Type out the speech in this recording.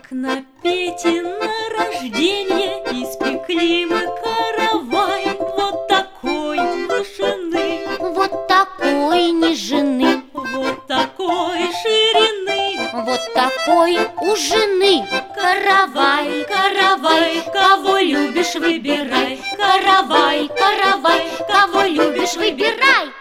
Как на Петино рождение испекли мы каравай вот такой вышины, вот такой нежны, вот такой ширины. вот такой у жены. Каравай, каравай, кого любишь, выбирай. Каравай, каравай, Кого любишь, выбирай.